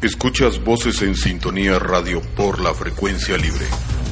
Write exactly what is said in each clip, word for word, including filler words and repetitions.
Escuchas Voces en Sintonía Radio por la frecuencia libre.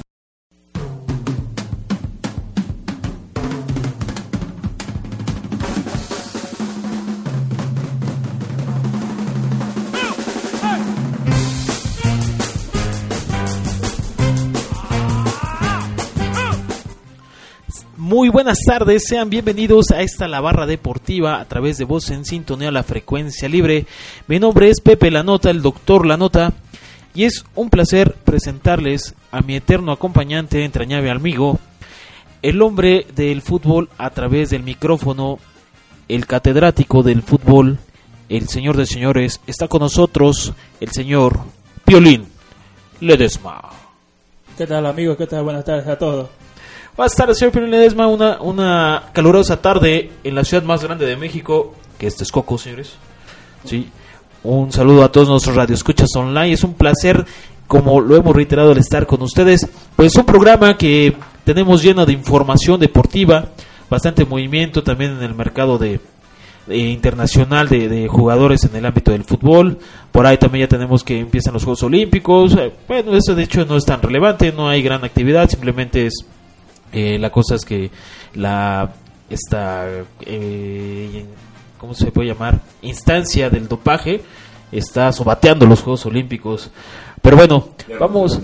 Muy buenas tardes, sean bienvenidos a esta La Barra Deportiva a través de Voz en Sintonía, la frecuencia libre. Mi nombre es Pepe La Nota, el doctor La Nota, y es un placer presentarles a mi eterno acompañante, entrañable amigo, el hombre del fútbol a través del micrófono, el catedrático del fútbol, el señor de señores. Está con nosotros el señor Piolín Ledesma. ¿Qué tal, amigos? ¿Qué tal? Buenas tardes a todos. Buenas tardes, señor Piolín Ledesma, una, una calurosa tarde en la ciudad más grande de México, que es Texcoco, señores. Sí, un saludo a todos nuestros radioescuchas online. Es un placer, como lo hemos reiterado, el estar con ustedes. Pues un programa que tenemos lleno de información deportiva, bastante movimiento también en el mercado de, de internacional de, de jugadores en el ámbito del fútbol. Por ahí también ya tenemos que empiezan los Juegos Olímpicos. Bueno, eso de hecho no es tan relevante, no hay gran actividad, simplemente es... Eh, la cosa es que la esta eh, ¿cómo se puede llamar? Instancia del dopaje está sobateando los Juegos Olímpicos. Pero bueno, ya vamos.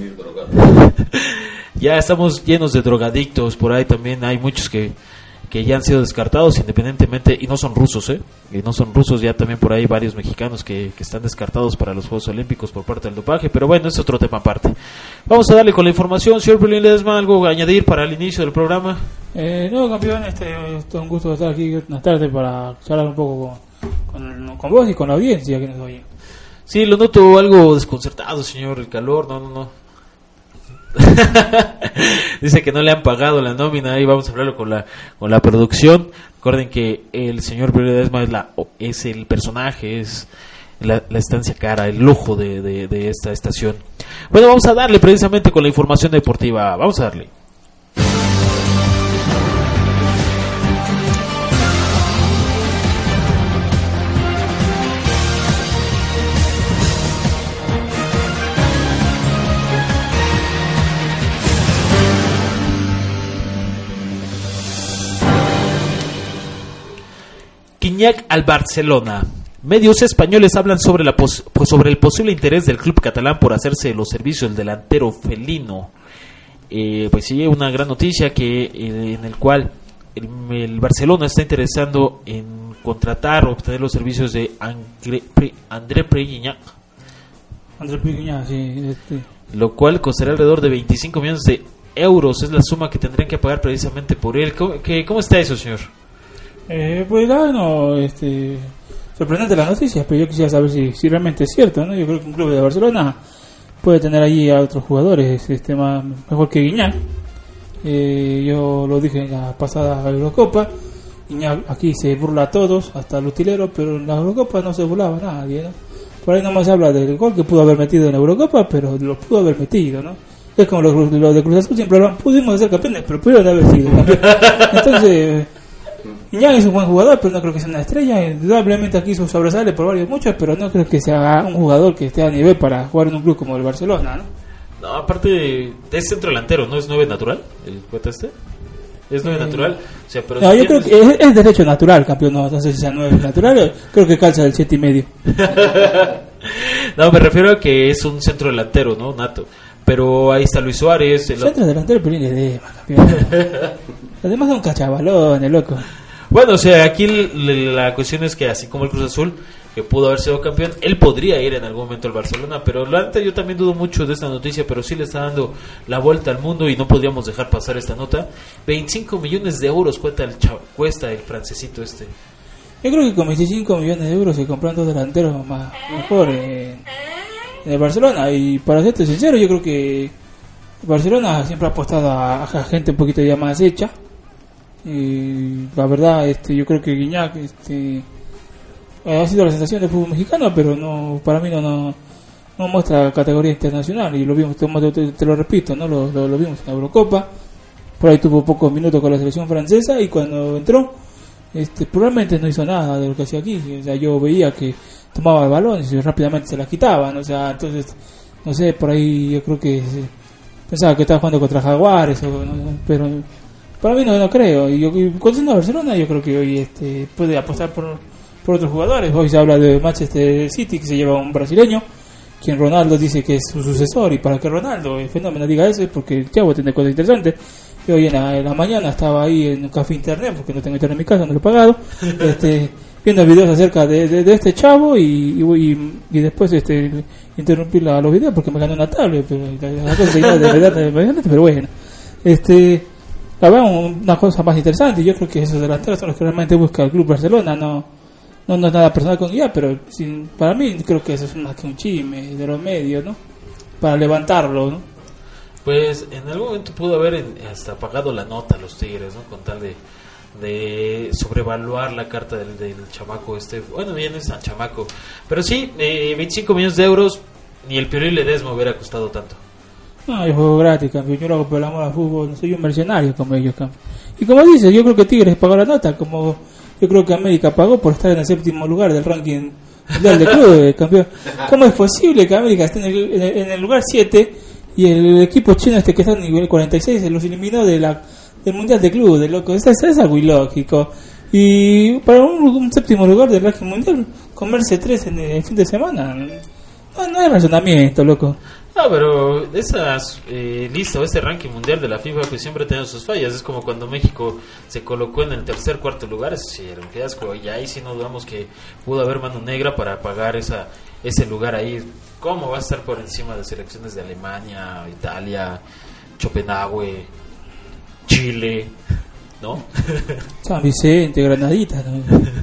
Ya estamos llenos de drogadictos. Por ahí también hay muchos que que ya han sido descartados independientemente, y no son rusos, ¿eh? Y no son rusos, ya también por ahí varios mexicanos que, que están descartados para los Juegos Olímpicos por parte del dopaje, pero bueno, es otro tema aparte. Vamos a darle con la información. Señor Piolín Ledesma, ¿algo a añadir para el inicio del programa? Eh, no, campeón, este, es un gusto estar aquí esta tarde para charlar un poco con, con, con vos y con la audiencia que nos oye. Sí, lo noto algo desconcertado, señor, el calor, no, no, no. Dice que no le han pagado la nómina. Ahí vamos a hablarlo con la con la producción. Recuerden que el señor Piolín Ledesma es, la, es el personaje, es la, la estancia cara, el lujo de, de, de esta estación. Bueno, vamos a darle precisamente con la información deportiva. Vamos a darle. Gignac al Barcelona. Medios españoles hablan sobre, la pos- sobre el posible interés del club catalán por hacerse de los servicios del delantero felino. Eh, pues sí, una gran noticia que eh, en el cual el, el Barcelona está interesando en contratar o obtener los servicios de Angre, Pre, André Pierre Gignac. André Pierre Gignac, sí. Este. Lo cual costará alrededor de veinticinco millones de euros. Es la suma que tendrían que pagar precisamente por él. ¿Cómo, que, ¿cómo está eso, señor? Eh, pues la, no, este, sorprendente la noticia, pero yo quisiera saber si, si realmente es cierto, ¿no? Yo creo que un club de Barcelona puede tener allí a otros jugadores este, más, mejor que Gignac. Eh, yo lo dije en la pasada Eurocopa. Gignac aquí se burla a todos, hasta el utilero, pero en la Eurocopa no se burlaba a nadie, ¿no? Por ahí nomás se habla del gol que pudo haber metido en la Eurocopa, pero lo pudo haber metido, ¿no? Es como los, los de Cruz Azul, siempre lo pudimos ser campeones, pero pudieron haber sido campeones. Entonces... Gignac es un buen jugador, pero no creo que sea una estrella. Indudablemente aquí su sobresale por varios muchos, pero no creo que sea un jugador que esté a nivel para jugar en un club como el Barcelona, ¿no? No, aparte es centro delantero, ¿no es nueve natural el poeta este? Es nueve eh, natural, o sea, pero no, yo creo que es, es derecho natural, campeón, no, no sé si sea nueve natural, creo que calza del siete y medio. No, me refiero a que es un centro delantero, ¿no? Nato. Pero ahí está Luis Suárez. El centro delantero, pero viene de campeón. Además de un cachabalón, el loco. Bueno, o sea, aquí la cuestión es que así como el Cruz Azul, que pudo haber sido campeón, él podría ir en algún momento al Barcelona, pero la neta yo también dudo mucho de esta noticia, pero sí le está dando la vuelta al mundo y no podríamos dejar pasar esta nota. veinticinco millones de euros cuesta el, chavo, cuesta el francesito este. Yo creo que con veinticinco millones de euros se compran dos delanteros más mejor en, en el Barcelona, y para serte sincero, yo creo que Barcelona siempre ha apostado a, a gente un poquito ya más hecha. Y la verdad, este, yo creo que Gignac este, ha sido la sensación del fútbol mexicano, pero no, para mí no, no, no muestra categoría internacional, y lo vimos, te, te, te lo repito, no lo, lo, lo vimos en la Eurocopa. Por ahí tuvo pocos minutos con la selección francesa, y cuando entró, este, probablemente no hizo nada de lo que hacía aquí. O sea, yo veía que tomaba el balón y rápidamente se la quitaban, o sea, entonces, no sé, por ahí yo creo que se, pensaba que estaba jugando contra Jaguares, o, no, pero para mí no, no creo. Y yo, conociendo a Barcelona, yo creo que hoy este, puede apostar por, por otros jugadores. Hoy se habla de Manchester City, que se lleva a un brasileño, quien Ronaldo dice que es su sucesor, y para que Ronaldo, el fenómeno, diga eso, es porque el chavo tiene cosas interesantes. Yo hoy en la, en la mañana estaba ahí en un café internet, porque no tengo internet en mi casa, no lo he pagado, este, viendo videos acerca de, de, de este chavo, y, y, y después este, interrumpí la, los videos porque me gané una tablet, pero la, la cosa de, de verdad, de verdad, pero bueno, este, la verdad, una cosa más interesante. Yo creo que esos delanteros son los que realmente busca el Club Barcelona, no, no, no es nada personal con ella, pero sin, para mí creo que eso es más que un chisme de los medios, ¿no? Para levantarlo, ¿no? Pues en algún momento pudo haber hasta pagado la nota a los Tigres, ¿no? Con tal de, de sobrevaluar la carta del, del chamaco este. Bueno, bien es tan chamaco. Pero sí, eh, veinticinco millones de euros, ni el Piolín Ledesma hubiera costado tanto. No, yo juego gratis, campeón. Yo lo hago por el amor al fútbol. No soy un mercenario como ellos, campeón. Y como dices, yo creo que Tigres pagó la nota, como yo creo que América pagó por estar en el séptimo lugar del ranking mundial de clubes, campeón. ¿Cómo es posible que América esté en el, en el, en el lugar siete y el equipo chino este que está en el nivel cuarenta y seis se los eliminó de la, del mundial de clubes, de loco? Es, es, es algo ilógico. Y para un, un séptimo lugar del ranking mundial, comerse tres en el fin de semana, no, no hay razonamiento, loco. No, pero esas eh, lista o ese ranking mundial de la FIFA pues siempre ha tenido sus fallas. Es como cuando México se colocó en el tercer, cuarto lugar, es decir, un fiasco. Y ahí sí no dudamos que pudo haber mano negra para pagar esa ese lugar ahí. ¿Cómo va a estar por encima de selecciones de Alemania, Italia, Copenhague, Chile, ¿no? San Vicente, Granadita, ¿no?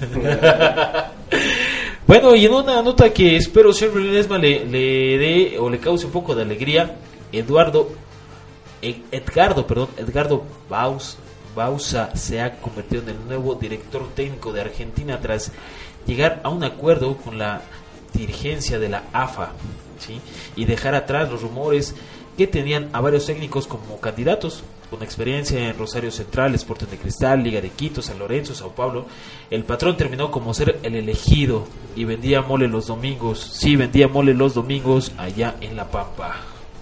Bueno, y en una nota que espero siempre Ledesma le, le dé o le cause un poco de alegría, Eduardo Edgardo, perdón, Edgardo Baus, Bausa se ha convertido en el nuevo director técnico de Argentina tras llegar a un acuerdo con la dirigencia de la A F A, ¿sí? Y dejar atrás los rumores que tenían a varios técnicos como candidatos con experiencia en Rosario Central, Sporting de Cristal, Liga de Quito, San Lorenzo, Sao Paulo. El patrón terminó como ser el elegido y vendía mole los domingos. Sí, vendía mole los domingos allá en La Pampa.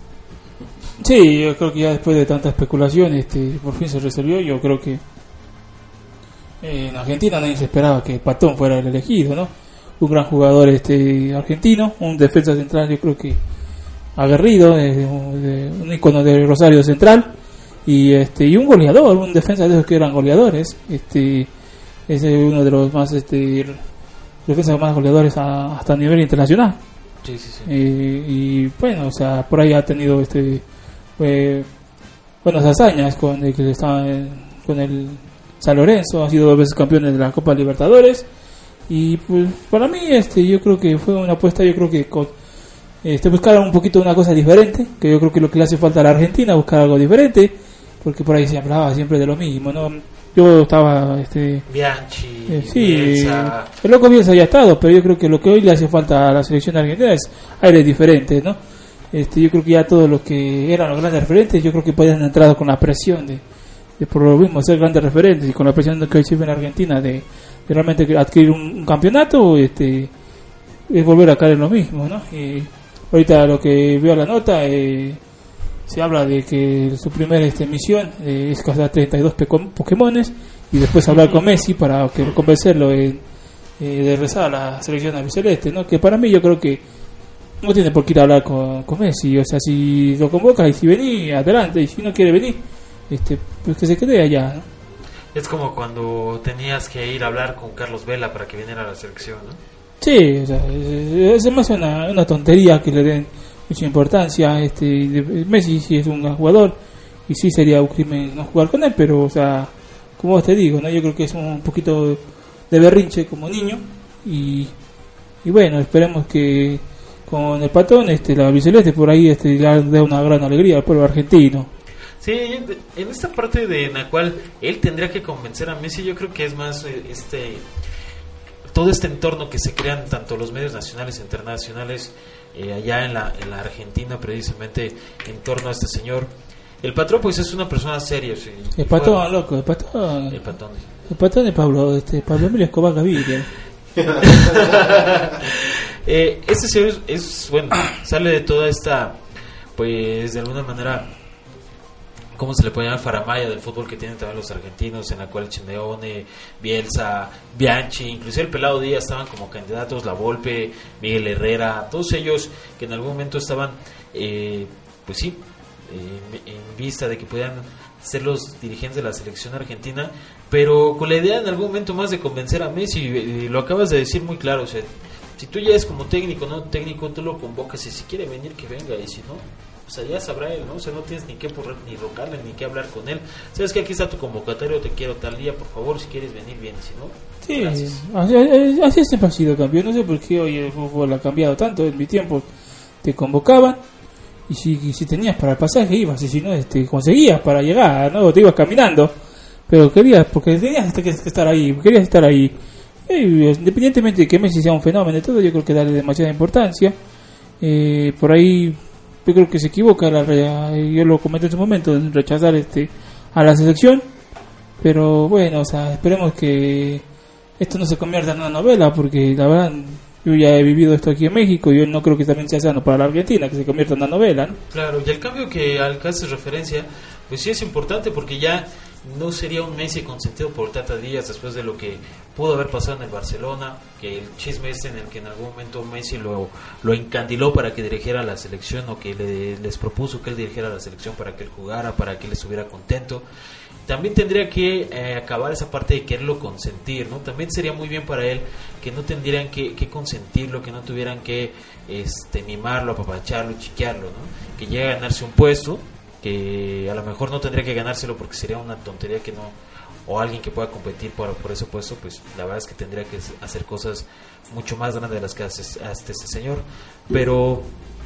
Sí, yo creo que ya después de tanta especulación, este, por fin se resolvió. Yo creo que eh, en Argentina nadie se esperaba que el patrón fuera el elegido, ¿no? Un gran jugador este argentino, un defensa central, yo creo que aguerrido, eh, de, un ícono de Rosario Central. Y este y un goleador, un defensa de esos que eran goleadores, este es uno de los más este defensas más goleadores a, hasta a nivel internacional. Sí, sí, sí. Eh, y bueno, o sea, por ahí ha tenido este eh, buenas hazañas con el que estaba en, con el San Lorenzo, ha sido dos veces campeones de la Copa Libertadores. Y pues para mí este yo creo que fue una apuesta, yo creo que con, este buscaron un poquito una cosa diferente, que yo creo que lo que le hace falta a la Argentina, buscar algo diferente, porque por ahí se hablaba siempre de lo mismo, ¿no? Yo estaba este Bianchi, eh, sí, Bielsa. El loco Bielsa ya ha estado, pero yo creo que lo que hoy le hace falta a la selección argentina es aires diferentes, ¿no? Este, yo creo que ya todos los que eran los grandes referentes, yo creo que podían entrar con la presión de, de por lo mismo ser grandes referentes y con la presión que hoy se ve en Argentina de, de realmente adquirir un, un campeonato, este, es volver a caer en lo mismo, ¿no? Y ahorita lo que veo la nota, eh, se habla de que su primera este, misión eh, es cazar treinta y dos Pokémones y después hablar con Messi para que convencerlo de, eh, de rezar a la selección albiceleste, ¿no? Que para mí yo creo que no tiene por qué ir a hablar con, con Messi, o sea, si lo convoca y si vení, adelante, y si no quiere venir, este, pues que se quede allá, ¿no? Es como cuando tenías que ir a hablar con Carlos Vela para que viniera a la selección, ¿no? Sí, o sea, es, es más una, una tontería que le den mucha importancia. Este de Messi sí es un gran jugador y sí sería un crimen no jugar con él, pero o sea, como te digo, no, yo creo que es un poquito de berrinche como niño y, y bueno, esperemos que con el patón este la albiceleste por ahí este le dé una gran alegría al pueblo argentino. Sí, en esta parte de en la cual él tendría que convencer a Messi, yo creo que es más este todo este entorno que se crean tanto los medios nacionales e internacionales eh, allá en la, en la Argentina, precisamente en torno a este señor. El patrón pues es una persona seria, sí. El patón, bueno, loco, el patón. El patón. El patón de Pablo, este Pablo Emilio Escobar Gaviria. Eh, este señor es, es, bueno, sale de toda esta, pues de alguna manera, ¿cómo se le puede llamar? Faramaya del fútbol que tienen también los argentinos, en la cual Simeone, Bielsa, Bianchi, inclusive el Pelado Díaz estaban como candidatos, La Volpe, Miguel Herrera, todos ellos que en algún momento estaban, eh, pues sí, eh, en vista de que puedan ser los dirigentes de la selección argentina, pero con la idea en algún momento más de convencer a Messi, y lo acabas de decir muy claro, o sea, si tú ya es como técnico, no técnico, tú lo convocas y si quiere venir que venga, y si no, o sea, ya sabrá él, ¿no? O sea, no tienes ni que porrar, ni rogarle, ni que hablar con él. Sabes que aquí está tu convocatorio, te quiero tal día, por favor, si quieres venir, bien, si no, Sí, gracias. así, así siempre ha sido campeón. No sé por qué hoy el fútbol ha cambiado tanto. En mi tiempo te convocaban y si, y si tenías para el pasaje ibas, y si no, este, conseguías para llegar, ¿no? Te ibas caminando, pero querías, porque tenías que estar ahí, querías estar ahí. Y, independientemente de que Messi sea un fenómeno y todo, yo creo que darle demasiada importancia. Eh, por ahí yo creo que se equivoca, la, yo lo comenté en su momento, en rechazar este a la selección, pero bueno, o sea, esperemos que esto no se convierta en una novela, porque la verdad yo ya he vivido esto aquí en México y yo no creo que también sea sano para la Argentina que se convierta en una novela, ¿no? Claro, y el cambio que al que haces referencia, pues sí es importante, porque ya no sería un Messi consentido por Tata Díaz después de lo que pudo haber pasado en el Barcelona, que el chisme este en el que en algún momento Messi lo, lo encandiló para que dirigiera la selección, o que le, les propuso que él dirigiera la selección para que él jugara, para que él estuviera contento. También tendría que eh, acabar esa parte de quererlo consentir, ¿no? También sería muy bien para él que no tendrían que, que consentirlo, que no tuvieran que este, mimarlo, apapacharlo, chiquearlo, ¿no? Que llegue a ganarse un puesto, que a lo mejor no tendría que ganárselo porque sería una tontería que no, o alguien que pueda competir por, por ese puesto, pues la verdad es que tendría que hacer cosas mucho más grandes de las que hace, hace ese señor. Pero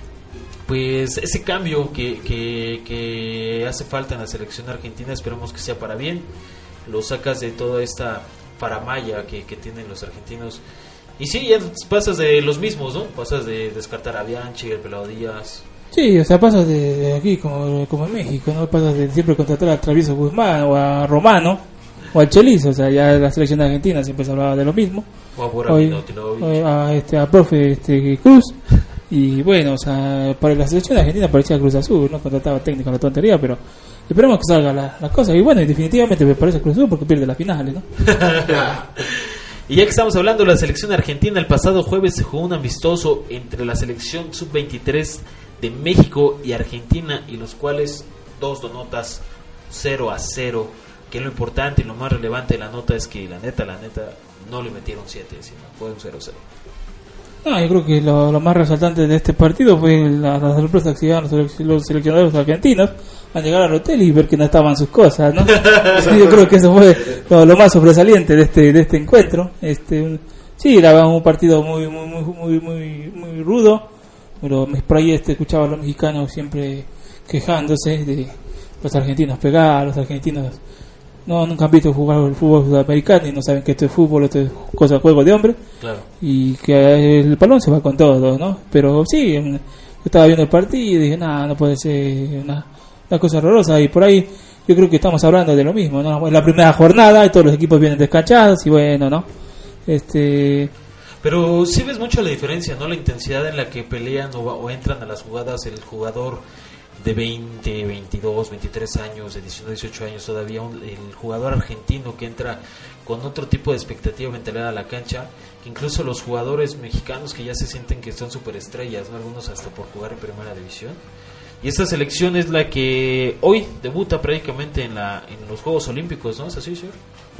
pues ese cambio que, que, que hace falta en la selección argentina, esperemos que sea para bien. Lo sacas de toda esta faramaya que, que tienen los argentinos, y sí, ya pasas de los mismos, ¿no? Pasas de descartar a Bianchi, el Pelado Díaz. Sí, o sea, pasas de, de aquí como, como en México, ¿no? Pasas de siempre contratar a Travieso Guzmán o a Romano o al Chelis, o sea, ya la selección de Argentina siempre se hablaba de lo mismo. O a Bora Hoy, Milutinovic. hoy a este a profe este Cruz. Y bueno, o sea, para la selección de Argentina parecía Cruz Azul, no contrataba técnico, la tontería, pero esperemos que salga las la cosas. Y bueno, y definitivamente me parece Cruz Azul porque pierde las finales, ¿no? Y ya que estamos hablando de la selección argentina, el pasado jueves se jugó un amistoso entre la selección sub veintitrés de México y Argentina, y los cuales dos notas cero a cero, que lo importante y lo más relevante de la nota es que la neta, la neta, no le metieron siete, sino fue un cero cero. No, yo creo que lo, lo más resaltante de este partido fue la, la sorpresa que se llevaron los, los seleccionadores argentinos al llegar al hotel y ver que no estaban sus cosas, ¿no? Sí, yo creo que eso fue lo, lo más sobresaliente de este de este encuentro. Este, un, sí, era un partido muy muy muy muy muy, muy rudo, pero por ahí este, escuchaba a los mexicanos siempre quejándose de los argentinos pegar, los argentinos no nunca han visto jugar el fútbol sudamericano y no saben que esto es fútbol, esto es cosa, juego de hombre. Claro. Y que el balón se va con todo, ¿no? Pero sí, yo estaba viendo el partido y dije, nada, no puede ser una, una cosa horrorosa. Y por ahí yo creo que estamos hablando de lo mismo, ¿no? Es la primera jornada y todos los equipos vienen descanchados y bueno, ¿no? Este... Pero sí ves mucho la diferencia, ¿no? La intensidad en la que pelean o, o entran a las jugadas el jugador de veinte, veintidós, veintitrés años, de diecinueve, dieciocho años todavía, un, el jugador argentino que entra con otro tipo de expectativa mentalidad a la cancha, que incluso los jugadores mexicanos que ya se sienten que son superestrellas, ¿no? Algunos hasta por jugar en primera división. Y esta selección es la que hoy debuta prácticamente en la en los Juegos Olímpicos, ¿no? ¿Es así, señor?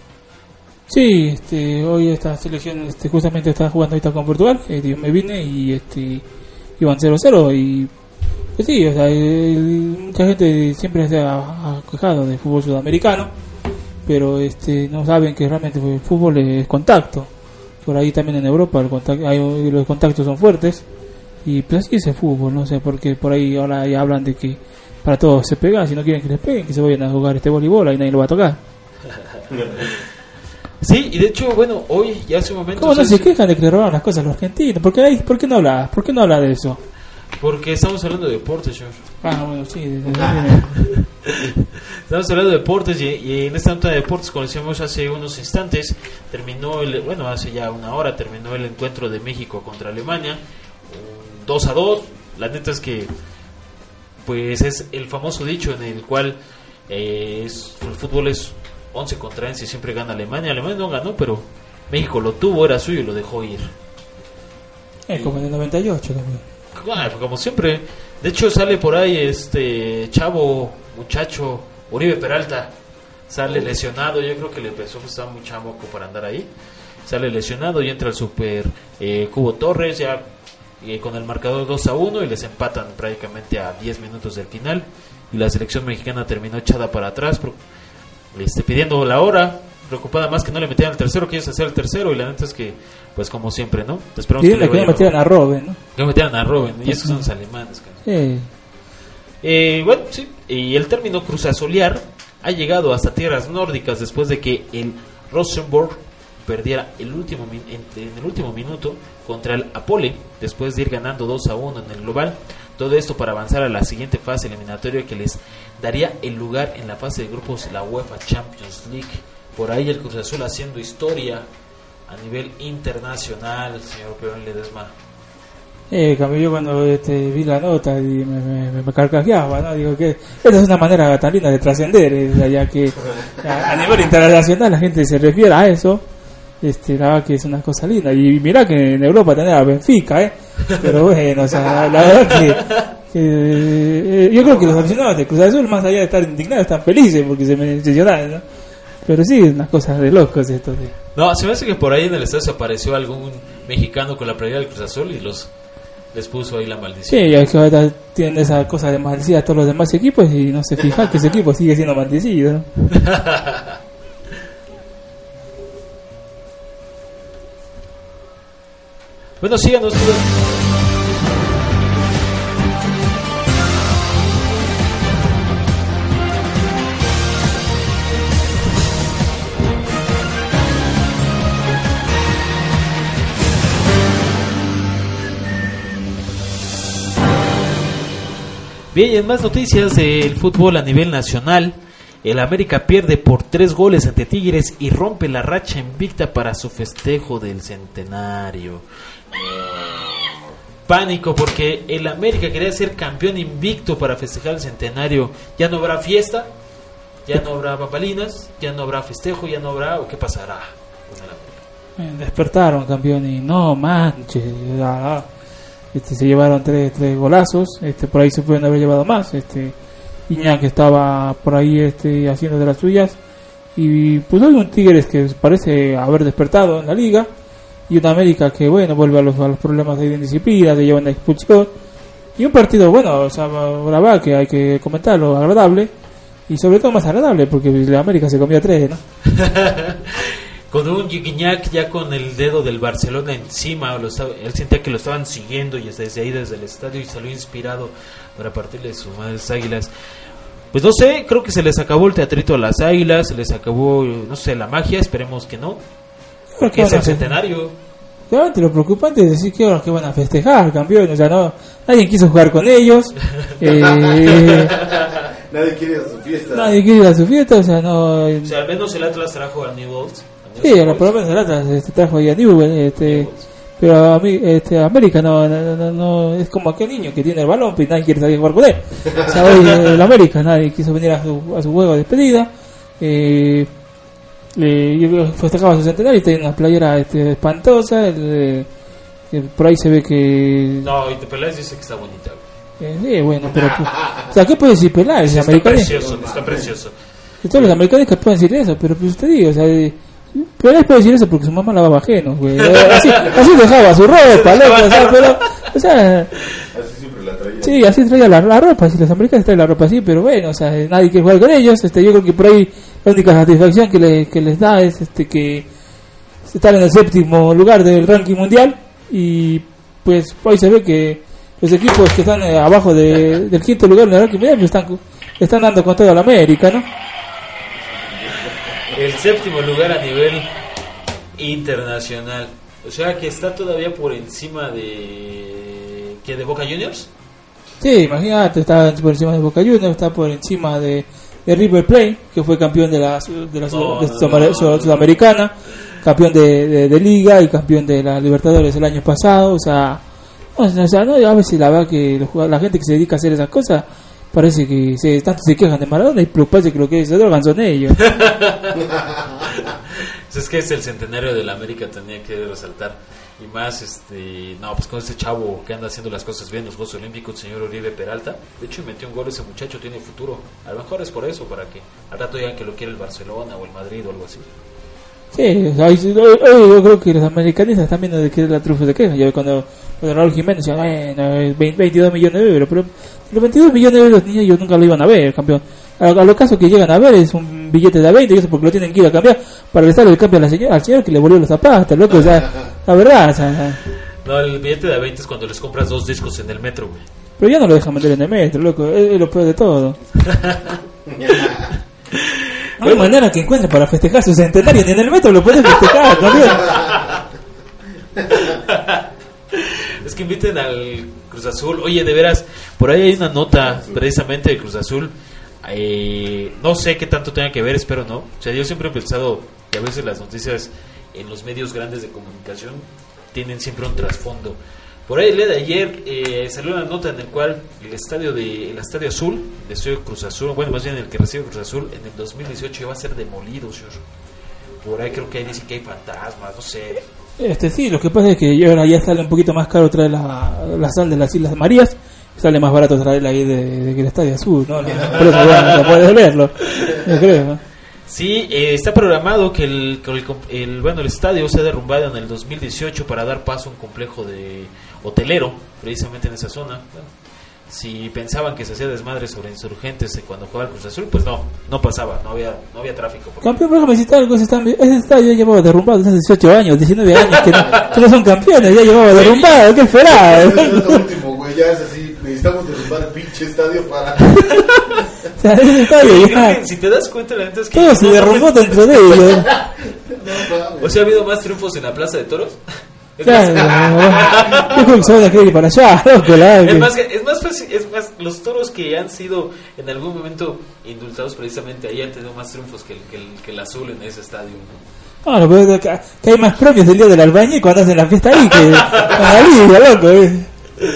Sí, este, hoy esta selección este, justamente está jugando ahorita con Portugal, eh, yo me vine y este iban cero cero y pues sí, o sea, el, mucha gente siempre se ha, ha quejado del fútbol sudamericano, pero este no saben que realmente el fútbol es contacto. Por ahí también en Europa el contacto, hay, los contactos son fuertes y pues así es el fútbol, no sé, porque por ahí ahora ya hablan de que para todos se pega, si no quieren que les peguen, que se vayan a jugar este voleibol, ahí nadie lo va a tocar. Sí, y de hecho, bueno, hoy ya hace un momento... ¿Cómo no se quejan de que le robaron las cosas a los argentinos? ¿Por qué, ¿Por qué no habla? ¿Por qué no habla de eso? Porque estamos hablando de deporte, señor. Ah, bueno, sí. De, de, de, de. Estamos hablando de deportes y, y en esta nota de deportes, como decíamos hace unos instantes, terminó el, bueno, hace ya una hora terminó el encuentro de México contra Alemania, dos a dos. La neta es que pues es el famoso dicho en el cual eh, es, el fútbol es once contra once y siempre gana Alemania. Alemania no ganó, pero México lo tuvo, era suyo y lo dejó ir. Es como en el noventa y ocho también. Bueno, como siempre. De hecho sale por ahí este chavo, muchacho, Uribe Peralta. Sale lesionado, yo creo que le empezó, pues estaba muy chamoco para andar ahí. Sale lesionado y entra el super eh, Cubo Torres, ya eh, con el marcador dos a uno y les empatan prácticamente a diez minutos del final. Y la selección mexicana terminó echada para atrás, este, pidiendo la hora, preocupada más que no le metieran el tercero, que ellos hacer el tercero. Y la neta es que, pues como siempre, ¿no? Esperamos que, que no metieran a Robben, ¿no? Que no metieran a Robben, y esos son los alemanes. Sí. Eh, bueno, sí, y el término cruzazolear ha llegado hasta tierras nórdicas después de que el Rosenborg perdiera el último min- en, en el último minuto contra el Apole, después de ir ganando dos a uno en el global. Todo esto para avanzar a la siguiente fase eliminatoria que les daría el lugar en la fase de grupos de la UEFA Champions League. Por ahí el Cruz Azul haciendo historia a nivel internacional, señor Peón Ledesma. Eh, cambio yo cuando este, vi la nota y me, me, me carcajeaba, ¿no? Digo que esta es una manera tan linda de trascender, eh, ya que a, a nivel internacional la gente se refiere a eso. Este, la verdad que es una cosa linda. Y mirá que en Europa tenés a Benfica, ¿eh? Pero bueno, o sea, la verdad que, que eh, yo creo que los aficionados de Cruz Azul, más allá de estar indignados, están felices porque se mencionan, ¿no? Pero sí, unas cosas de locos esto. Sí. No, se me hace que por ahí en el estadio se apareció algún mexicano con la playera del Cruz Azul y los les puso ahí la maldición. Sí, es que ahora tienen esa cosa de maldecir a todos los demás equipos y no se fijan que ese equipo sigue siendo maldecido, ¿no? Bueno, síganos. Bien, y en más noticias del fútbol a nivel nacional, el América pierde por tres goles ante Tigres y rompe la racha invicta para su festejo del centenario. Pánico porque el América quería ser campeón invicto para festejar el centenario. Ya no habrá fiesta, ya no habrá papalinas, ya no habrá festejo, ya no habrá, ¿o qué pasará con el América? Eh, despertaron, campeón, y no manches, ah, este, se llevaron tres, tres golazos, este, por ahí se pueden haber llevado más, este, Iñak que estaba por ahí este, haciendo de las suyas, y pues hoy un Tigres que parece haber despertado en la liga, y una América que bueno vuelve a los, a los problemas de indisciplina, de llevan la expulsión, y un partido bueno, o sea, la verdad que hay que comentarlo, agradable, y sobre todo más agradable porque la América se comió tres, ¿no? Con un Gignac ya con el dedo del Barcelona encima, lo estaba, él sentía que lo estaban siguiendo y desde ahí, desde el estadio, y salió inspirado para partirle sus madres Águilas. Pues no sé, creo que se les acabó el teatrito a las Águilas, se les acabó, no sé, la magia, esperemos que no, porque es el centenario. Realmente lo preocupante es decir que ahora que van a festejar, campeón, o sea, no, nadie quiso jugar con ellos, eh, nadie quiere ir a su fiesta. Nadie quiere ir a su fiesta, o sea, no. O sea, al menos el Atlas trajo a Newell's. Sí, por lo menos el Atlas este, trajo ahí a Newell's, este, pero a mí, este, América no, no, no, no, es como aquel niño que tiene el balón, pero nadie quiere salir a jugar con él. O sea, hoy el América nadie quiso venir a su, a su juego de despedida. Eh, eh, yo festejaba su centenario y tenía una playera este, espantosa. El, el, por ahí se ve que. No, y te Peláez dice que está bonita. Eh, sí, bueno, pero. O sea, ¿qué puede decir Peláez? Está americano, precioso, está precioso. Y todos los americanos que pueden decir eso, pero pues usted diga, o sea. Eh, Peláez puede decir eso porque su mamá lavaba ajeno, güey. Así, así dejaba su ropa, loco, o sea, pero. O sea. Así siempre la traía. Sí, así traía la, la ropa, si los americanos traen la ropa así, pero bueno, o sea, nadie quiere jugar con ellos. Este, yo creo que por ahí la única satisfacción que, le, que les da es este que están en el séptimo lugar del ranking mundial y pues hoy se ve que los equipos que están eh, abajo de, del quinto lugar en el ranking mundial pues están, están dando con toda la América, ¿no? El séptimo lugar a nivel internacional. O sea que está todavía por encima de... ¿Qué? ¿De Boca Juniors? Sí, imagínate, está por encima de Boca Juniors, está por encima de, de River Plate, que fue campeón de la, de la No, de no, Sudam- no, no, Sud- no. Sudamericana, campeón de, de, de Liga y campeón de la Libertadores el año pasado. O sea, no, o sea, no, a veces la verdad que los jugadores- la gente que se dedica a hacer esas cosas parece que se, tanto se quejan de Maradona y parece que lo que se drogan son ellos. Es que es el centenario de la América, tenía que resaltar. Y más, este, no, pues con este chavo que anda haciendo las cosas bien, los Juegos Olímpicos, el señor Uribe Peralta. De hecho, metió un gol, ese muchacho tiene futuro. A lo mejor es por eso, para que al rato digan que lo quiere el Barcelona o el Madrid o algo así. Sí, o sea, hoy, hoy- hoy yo creo que los americanistas están viendo de qué es la trufa de queja. Yo cuando, cuando Raúl Jiménez decía, bueno, es veinte, veintidós millones de euros, pero los veintidós millones de euros ni ellos nunca lo iban a ver, campeón. A, a lo caso que llegan a ver es un billete de a veinte, y eso porque lo tienen que ir a cambiar. Para el estadio le cambian a la señora, al señor que le volvió los zapatos, loco, o sea, la verdad, o sea, No, el billete de a veinte es cuando les compras dos discos en el metro, güey. pero ya no lo dejan vender en el metro, loco, es, es lo peor de todo. No hay manera que encuentren para festejar su centenario, ni en el metro lo pueden festejar también. Es que inviten al Cruz Azul. Oye, de veras, por ahí hay una nota precisamente del Cruz Azul. Eh, no sé qué tanto tenga que ver, espero no. O sea, yo siempre he pensado que a veces las noticias en los medios grandes de comunicación tienen siempre un trasfondo. Por ahí el día de ayer eh, salió una nota en el cual el estadio de el estadio Azul, el estadio Cruz Azul, bueno, más bien el que recibe Cruz Azul, en el dos mil dieciocho iba a ser demolido, señor. Por ahí creo que ahí dice que hay fantasmas, no sé. Este sí, lo que pasa es que ahora ya sale un poquito más caro traer la, la sal de las Islas Marías, sale más barato traerla ahí de, de, de el Estadio Azul, ¿no? No, por eso bueno, no puedes leerlo, yo creo, ¿no? Sí, eh, está programado que el, que el, el, bueno, el estadio sea derrumbado en el dos mil dieciocho para dar paso a un complejo de hotelero, precisamente en esa zona. Bueno, si pensaban que se hacía desmadre sobre insurgentes cuando jugaba el Cruz Azul, pues no, no pasaba, no había, no había tráfico. Porque... Campeón, por ejemplo, citar algo, ese estadio, ese estadio ya llevaba derrumbado desde hace dieciocho años, diecinueve años, que no, que no son campeones, ya llevaba derrumbado, ¿qué esperaba? Es lo último, güey, ya es así. Necesitamos derrumbar el pinche estadio para. O sea, ese estadio Oye, ya, creo que si te das cuenta, la neta es que... todo se no, derrumbó no, dentro de ellos. No, mames. O sea, ha habido más triunfos en la Plaza de Toros. Es Claro, más, yo creo que se van a querer ir para allá, loco, la es que- más, que- es más fácil- es más, los toros que han sido en algún momento indultados precisamente ahí han tenido más triunfos que el, que el, que el azul en ese estadio. No, lo peor es que, que hay más premios el día del albañil cuando hacen la fiesta ahí que en la liga, loco. Eh.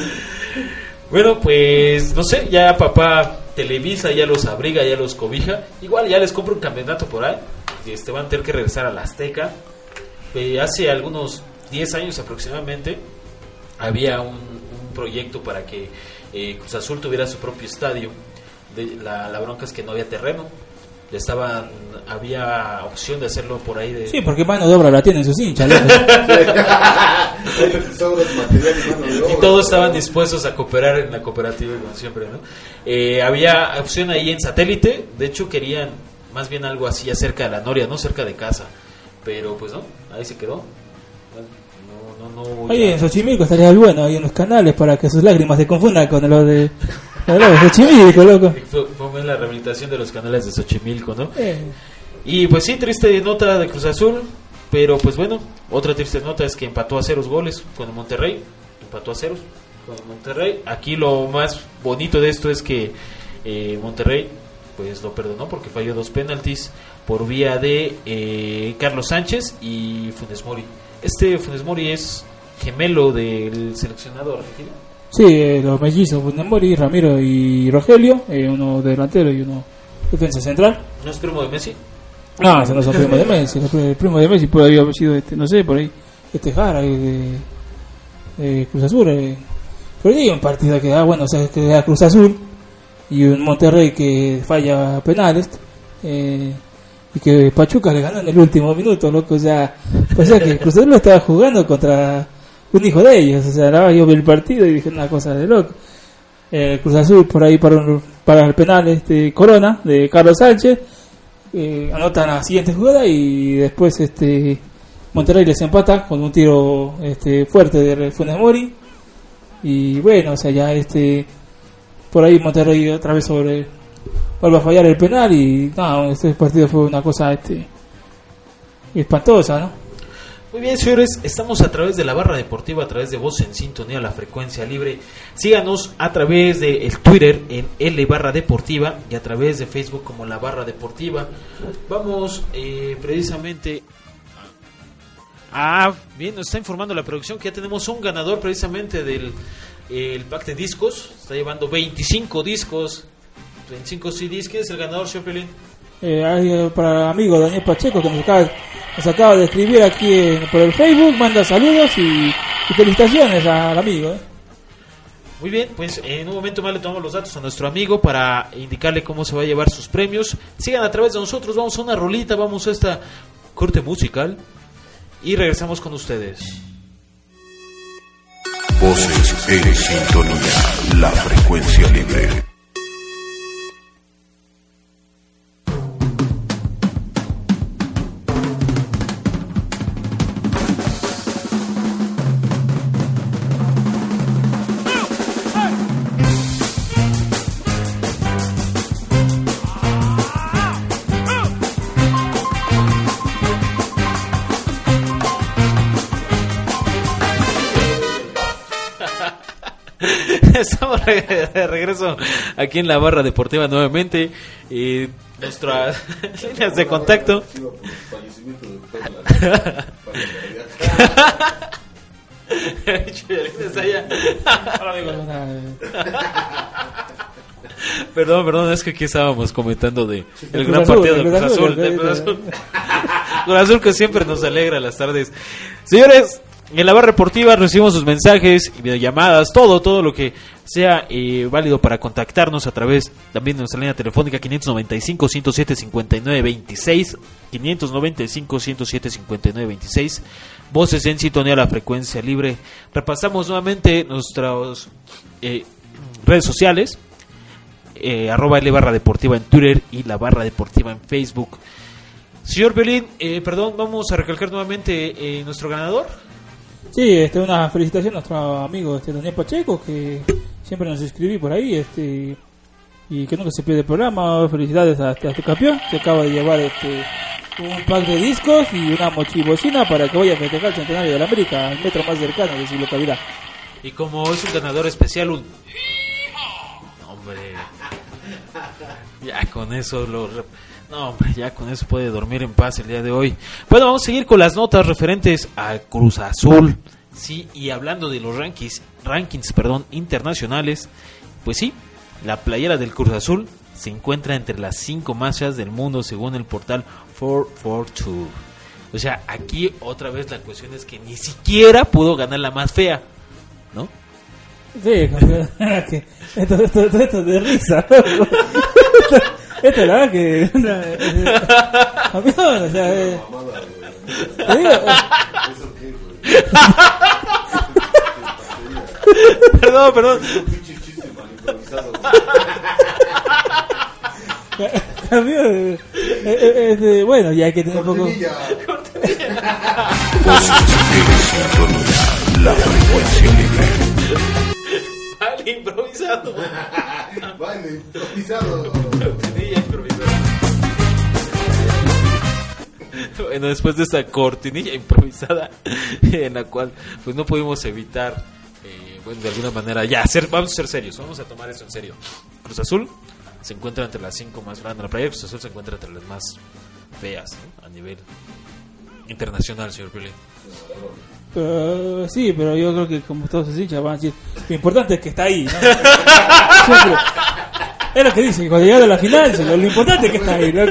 Bueno, pues no sé, ya papá Televisa ya los abriga, ya los cobija. Igual ya les compro un campeonato por ahí. Este, van a tener que regresar a la Azteca. Eh, hace algunos diez años aproximadamente había un, un proyecto para que eh, Cruz Azul tuviera su propio estadio. De, la, la bronca es que no había terreno. Estaban, había opción de hacerlo por ahí de... Sí, porque mano de obra la tienen sus hinchas, loco. Sobras material y mano de obra, Y todos estaban ¿no? dispuestos a cooperar en la cooperativa, como siempre, ¿no? Eh, había opción ahí en satélite. De hecho, querían más bien algo así ya cerca de la Noria, ¿no? Cerca de casa. Pero pues no, ahí se quedó. Bueno, no, no, no, Oye, ya- en Xochimilco estaría bueno ahí en los canales para que sus lágrimas se confundan con lo de, con lo de Xochimilco, loco. Fue, fue en la rehabilitación de los canales de Xochimilco, ¿no? Eh, Y pues sí, triste nota de Cruz Azul. Pero pues bueno, otra triste nota es que empató a ceros goles con el Monterrey. Empató a ceros con el Monterrey. Aquí lo más bonito de esto es que eh, Monterrey pues lo perdonó porque falló dos penaltis por vía de eh, Carlos Sánchez y Funes Mori. Este Funes Mori es gemelo del seleccionado argentino. sí, eh, los mellizos, Funemori, Ramiro y Rogelio, eh, uno delantero y uno defensa central. ¿No es primo de Messi? No, esos no son primos de Messi, los pri- el primo de Messi puede haber sido, este, no sé, por ahí, este Jara, eh, de, de Cruz Azul. Eh. Pero hay un partido que da, bueno, o sea, que da Cruz Azul y un Monterrey que falla penales, eh, y que Pachuca le ganó en el último minuto, loco, o sea, o sea que Cruz Azul estaba jugando contra un hijo de ellos, o sea, la verdad, yo vi el partido y dije una cosa de loco. Eh, Cruz Azul por ahí para, un, para el penal, este Corona de Carlos Sánchez. Eh, anotan la siguiente jugada y después este Monterrey les empata con un tiro este fuerte de Funes Mori y bueno, o sea, ya este por ahí Monterrey otra vez sobre vuelve a fallar el penal y no, este partido fue una cosa este espantosa, ¿no? Muy bien, señores, estamos a través de la barra deportiva, a través de Voz en Sintonía, la frecuencia libre. Síganos a través de el Twitter en L barra deportiva y a través de Facebook como la barra deportiva. Vamos eh, precisamente... Ah, bien, nos está informando la producción que ya tenemos un ganador precisamente del eh, el pack de discos. Está llevando veinticinco discos, veinticinco C Ds. ¿Quién es el ganador, señor Pelín? Eh, hay, para el amigo Daniel Pacheco, que nos acaba, nos acaba de escribir aquí en, por el Facebook, manda saludos y, y felicitaciones al amigo. ¿eh? Muy bien, pues en un momento más le tomamos los datos a nuestro amigo para indicarle cómo se va a llevar sus premios. Sigan a través de nosotros, vamos a una rolita, vamos a esta corte musical y regresamos con ustedes. Voces en sintonía, la frecuencia libre. Estamos de regreso aquí en la barra deportiva nuevamente y nuestras líneas de contacto. Perdón, perdón, es que aquí estábamos comentando de el gran partido del Cruz Azul, del Cruz Azul. Cruz Azul que siempre nos alegra las tardes. Señores, en la barra deportiva recibimos sus mensajes y videollamadas, todo, todo lo que sea eh, válido para contactarnos a través también de nuestra línea telefónica quinientos noventa y cinco, ciento siete, cincuenta y nueve veintiséis, quinientos noventa y cinco, ciento siete, cincuenta y nueve veintiséis, Voces en Sintonía, la frecuencia libre. Repasamos nuevamente nuestras eh, redes sociales, eh, arroba L barra deportiva en Twitter y la barra deportiva en Facebook. Señor Pelín, eh, perdón, vamos a recalcar nuevamente eh, nuestro ganador. Sí, este, una felicitación a nuestro amigo este, Daniel Pacheco, que siempre nos escribí por ahí, este, y que nunca se pierde el programa. Felicidades a, a este campeón, que acaba de llevar este un pack de discos y una mochibocina para que vaya a festejar el centenario de la América, al metro más cercano de su localidad. Y como es un ganador especial, un... Hombre, ya con eso lo... No, hombre, ya con eso puede dormir en paz el día de hoy. Bueno, vamos a seguir con las notas referentes al Cruz Azul. Sí, y hablando de los rankings, rankings, perdón, internacionales, pues sí, la playera del Cruz Azul se encuentra entre las cinco más feas del mundo según el portal cuatrocientos cuarenta y dos. O sea, aquí otra vez la cuestión es que ni siquiera pudo ganar la más fea, ¿no? Sí, campeón, que esto, esto, esto, esto es de risa, ¿no? Esto es la verdad que... Campeón, o sea... Eh, te digo... Perdón, perdón. Campeón, eh, eh, eh, bueno, ya hay que tener un poco... Voces en sintonía, la frecuencia libre. Vale, improvisado. Vale, improvisado. Cortinilla improvisada. Bueno, después de esta cortinilla improvisada en la cual pues no pudimos evitar eh, bueno, de alguna manera ya ser, vamos a ser serios, vamos a tomar esto en serio. Cruz Azul se encuentra entre las cinco más grandes, la playa de Cruz Azul se encuentra entre las más feas, ¿no? A nivel internacional, señor Pelín. Uh, sí, pero yo creo que como todos los hinchas van a decir, lo importante es que está ahí, ¿no? Siempre. Es lo que dicen, cuando llegan a la final, lo, lo importante es que está ahí, ¿no?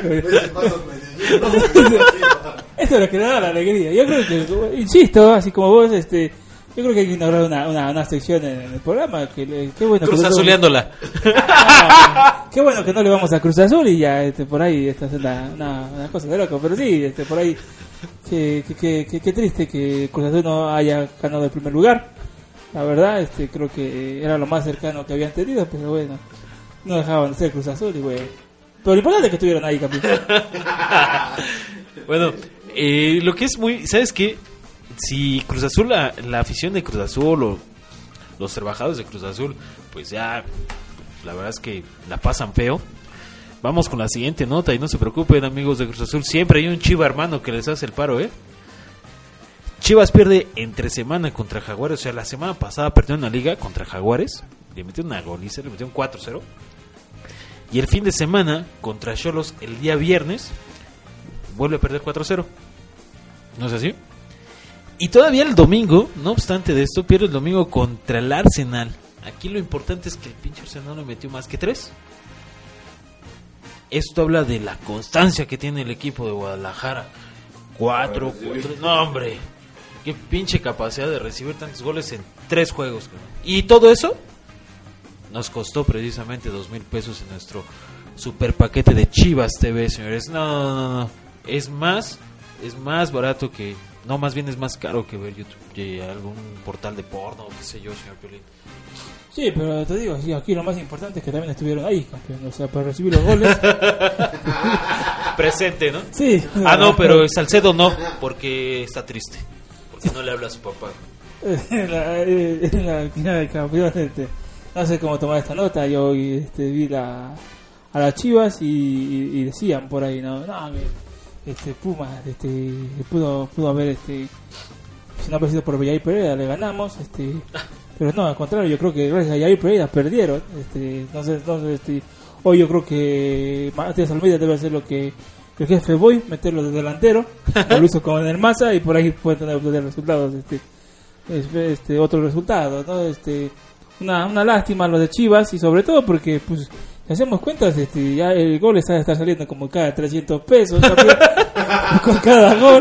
Esto es lo que da la alegría. Yo creo que, insisto, así como vos, este, yo creo que hay que inaugurar una, una, una sección en, en el programa. Que, qué bueno Cruz Azuleándola. Ah, qué bueno que no le vamos a Cruz Azul y ya, este, por ahí, esta es una, una, una cosa de loco, pero sí, este, por ahí. Qué que, que, que, que triste que Cruz Azul no haya ganado el primer lugar. La verdad, este, creo que era lo más cercano que habían tenido, pero bueno, no dejaban de ser Cruz Azul y bueno. Pero lo importante es que estuvieron ahí, capitán. Bueno, eh, lo que es muy, ¿sabes qué? Si Cruz Azul, la, la afición de Cruz Azul o los trabajadores de Cruz Azul, pues ya, la verdad es que la pasan feo. Vamos con la siguiente nota y no se preocupen, amigos de Cruz Azul, siempre hay un chiva hermano que les hace el paro, ¿eh? Chivas pierde entre semana contra Jaguares. O sea, la semana pasada perdió en la liga contra Jaguares. Le metió una goliza, le metió un cuatro cero. Y el fin de semana contra Xolos el día viernes vuelve a perder cuatro cero. ¿No es así? Y todavía el domingo, no obstante de esto, pierde el domingo contra el Arsenal. Aquí lo importante es que el pinche Arsenal no metió más que tres. Esto habla de la constancia que tiene el equipo de Guadalajara. Cuatro, cuatro, no hombre. Qué pinche capacidad de recibir tantos goles en tres juegos. Y todo eso nos costó precisamente dos mil pesos en nuestro super paquete de Chivas T V, señores. No, no, no, no. Es más, es más barato que... No, más bien es más caro que ver YouTube, que algún portal de porno, qué sé yo, señor Piolín. Sí, pero te digo, sí, aquí lo más importante es que también estuvieron ahí, campeón. O sea, para recibir los goles. Presente, ¿no? Sí. Ah, no, pero Salcedo no, porque está triste. Porque no le habla a su papá. En la, en la final del campeón, este, no sé cómo tomar esta nota. Yo este, vi la, a las Chivas y, y, y decían por ahí, no, no, este Puma, este, pudo, pudo haber, este, si no hubiera sido por Yair Pereira, le ganamos, este. Pero no, al contrario, yo creo que gracias a Yair Pereira perdieron. Este, entonces, entonces este, hoy yo creo que Matías Almeida debe hacer lo que el jefe Boy, meterlo de delantero, lo hizo con el Maza y por ahí puede tener, tener resultados, este, este, otros resultados, ¿no? Este, una, una lástima lo de Chivas y sobre todo porque, pues, si hacemos cuentas, este, ya el gol está, está saliendo como cada trescientos pesos con cada gol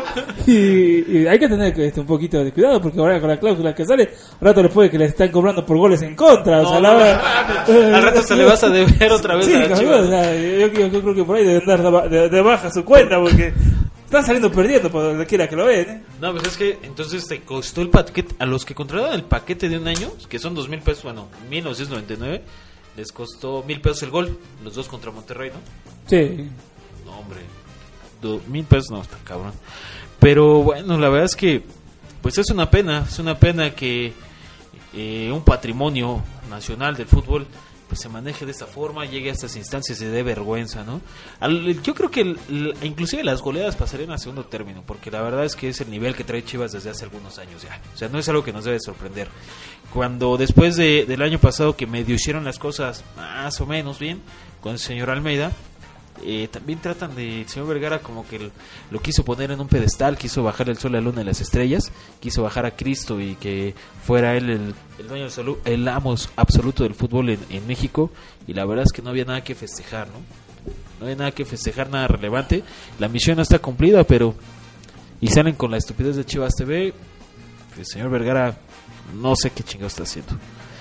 y, y hay que tener este, un poquito de cuidado porque ahora con la cláusula que sale al rato le puede que le están cobrando por goles en contra. No, o sea, no, la, no, no. Al rato se le vas a deber otra vez sí, a la cabrón, Chivas. o sea, yo, yo, yo creo que por ahí deben dar de, de baja su cuenta porque están saliendo perdiendo por donde quiera que lo ven, ¿eh? No, pues es que entonces te costó el paquete a los que contrataron el paquete de un año, que son dos mil pesos, bueno, mil novecientos noventa y nueve. Les costó mil pesos el gol, los dos contra Monterrey, ¿no? Sí. No, hombre, do, mil pesos no, está cabrón. Pero bueno, la verdad es que, pues es una pena, es una pena que eh, un patrimonio nacional del fútbol pues se maneje de esta forma, llegue a estas instancias y dé vergüenza, ¿no? Al, yo creo que el, el, inclusive las goleadas pasarían a segundo término, porque la verdad es que es el nivel que trae Chivas desde hace algunos años ya. O sea, no es algo que nos debe sorprender. Cuando después de, del año pasado que medio hicieron las cosas más o menos bien con el señor Almeida, eh, también tratan de, el señor Vergara como que el, lo quiso poner en un pedestal, quiso bajar el sol, la luna y las estrellas, quiso bajar a Cristo y que fuera él el, el dueño del salud, el amo absoluto del fútbol en, en México, y la verdad es que no había nada que festejar, ¿no? No había nada que festejar, nada relevante. La misión no está cumplida, pero y salen con la estupidez de Chivas T V. El señor Vergara no sé qué chingado está haciendo.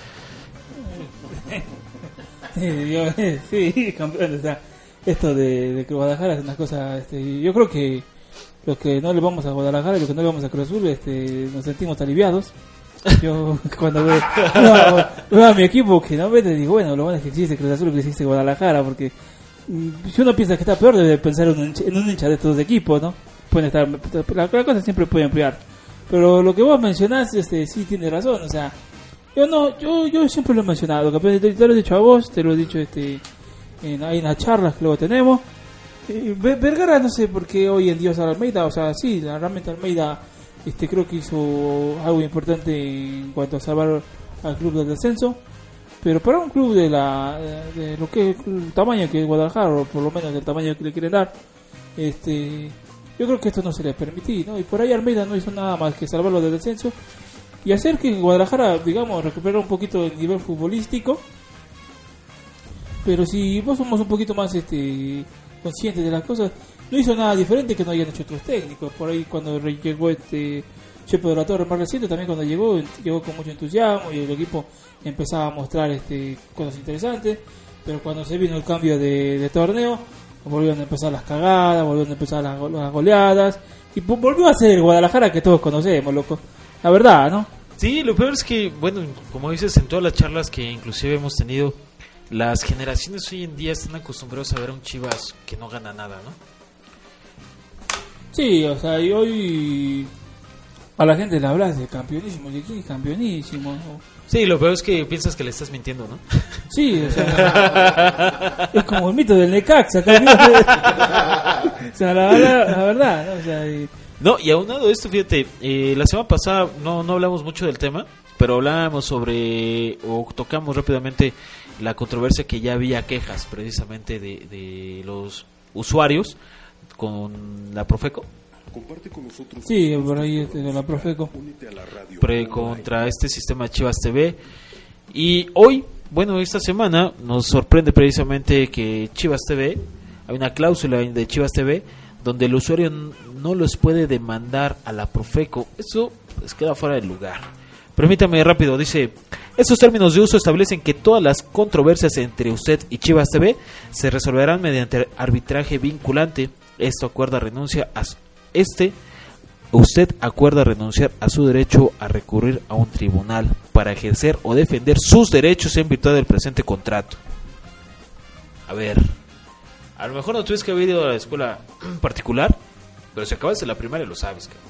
Yo, sí, campeón, o sea, esto de, de que Guadalajara es una cosa, este, yo creo que los que no le vamos a Guadalajara y los que no le vamos a Cruz Azul, este, nos sentimos aliviados. Yo cuando veo, veo, veo a mi equipo que no ve, te digo, bueno, lo bueno es que existe Cruz Azul, que existe Guadalajara, porque si uno piensa que está peor, debe pensar en un, en un hincha de estos dos equipos, ¿no? Pueden estar, la, la cosa siempre puede ampliar. Pero lo que vos mencionás, este, sí tiene razón, o sea, yo no, yo, yo siempre lo he mencionado, campeón, te, te lo he dicho a vos, te lo he dicho, este, en, hay unas charlas que luego tenemos. Eh, Vergara, no sé por qué hoy en día es Almeida, o sea, sí, realmente Almeida, este, creo que hizo algo importante en cuanto a salvar al club del descenso, pero para un club de la, de lo que es el tamaño que es Guadalajara, o por lo menos el tamaño que le quieren dar, este, yo creo que esto no se le permití, ¿no? Y por ahí Almeida no hizo nada más que salvarlo del descenso y hacer que Guadalajara, digamos, recuperara un poquito el nivel futbolístico. Pero si vos somos un poquito más este conscientes de las cosas, no hizo nada diferente que no hayan hecho otros técnicos. Por ahí cuando llegó este Chepo de la Torre más reciente, también cuando llegó, llegó con mucho entusiasmo y el equipo empezaba a mostrar este cosas interesantes. Pero cuando se vino el cambio de, de torneo, volvieron a empezar las cagadas, volvieron a empezar las, las goleadas y volvió a ser el Guadalajara que todos conocemos, loco. La verdad, ¿no? Sí, lo peor es que, bueno, como dices, en todas las charlas que inclusive hemos tenido, las generaciones hoy en día están acostumbrados a ver a un Chivas que no gana nada, ¿no? Sí, o sea, y hoy a la gente le hablas de campeonísimo, ¿de quién es campeonísimo? ¿No? Sí, lo peor es que piensas que le estás mintiendo, ¿no? Sí, o sea, es como el mito del Necaxa, o sea, la verdad, la verdad, ¿no? O sea, y No, y aunado a esto, fíjate, eh, la semana pasada no, no hablamos mucho del tema, pero hablábamos sobre, o tocamos rápidamente la controversia que ya había quejas precisamente de, de los usuarios con la Profeco. Comparte con nosotros. Sí, por ahí este, con la Profeco. Únete a la radio. Pre, contra este sistema Chivas T V. Y hoy, bueno, esta semana nos sorprende precisamente que Chivas T V, hay una cláusula de Chivas T V donde el usuario no los puede demandar a la Profeco. Eso pues queda fuera del lugar. Permítame rápido, dice: estos términos de uso establecen que todas las controversias entre usted y Chivas T V se resolverán mediante arbitraje vinculante. Esto acuerda renuncia a este usted acuerda renunciar a su derecho a recurrir a un tribunal para ejercer o defender sus derechos en virtud del presente contrato. A ver, a lo mejor no tuviste que haber ido a la escuela particular, pero si acabas de la primaria lo sabes, cabrón.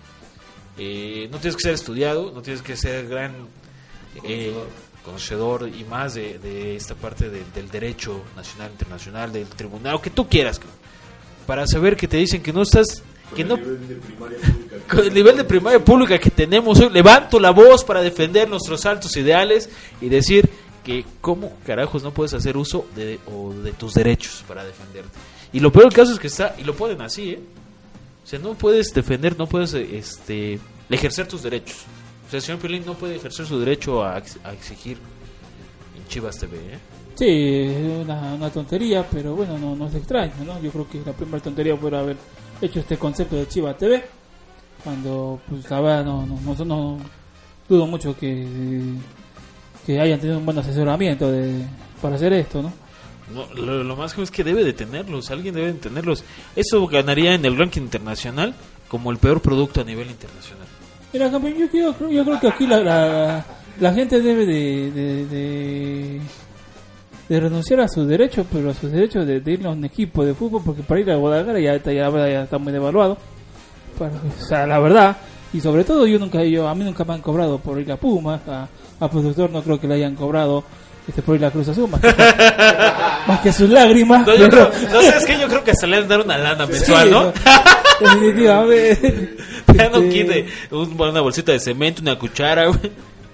Eh, no tienes que ser estudiado, no tienes que ser gran eh, conocedor y más de, de esta parte de, del derecho nacional, internacional, del tribunal, lo que tú quieras, cabrón, para saber que te dicen que no estás, que no, con el nivel de primaria pública que tenemos hoy. Levanto la voz para defender nuestros altos ideales y decir que cómo carajos no puedes hacer uso de, o de tus derechos para defenderte. Y lo peor del caso es que está, y lo ponen así, ¿eh? O sea, no puedes defender, no puedes este ejercer tus derechos. O sea, el señor Piolín no puede ejercer su derecho a, a exigir en Chivas T V, ¿eh? Sí, es una, una tontería, pero bueno, no, no es extraño, ¿no? Yo creo que la primera tontería fue haber hecho este concepto de Chivas T V, cuando pues la verdad no, no, no, no dudo mucho que, que hayan tenido un buen asesoramiento de, para hacer esto, ¿no? No, lo, lo más es que debe de tenerlos, alguien debe de tenerlos. Eso ganaría en el ranking internacional como el peor producto a nivel internacional. Mira, campeón, yo, yo, creo- yo creo que aquí la, la, la gente debe de, de, de, de renunciar a sus derechos, pero a sus derechos de, de ir a un equipo de fútbol, porque para ir a Guadalajara ya está, ya, ya está muy devaluado. Para, o sea, la verdad, y sobre todo yo nunca, yo a mí nunca me han cobrado por ir a Pumas, a, a productor no creo que le hayan cobrado este por ir a Cruz Azul, más que, más que sus lágrimas. No, yo pero- creo, no sabes que yo creo que hasta le han de dar una lana mensual, Sí, ¿no? Definitivamente. Te dan un Este, kit de un- una bolsita de cemento, una cuchara, güey.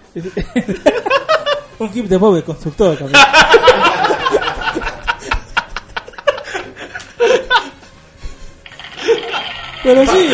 un kit de Bob el constructor, campeón. Pero sí,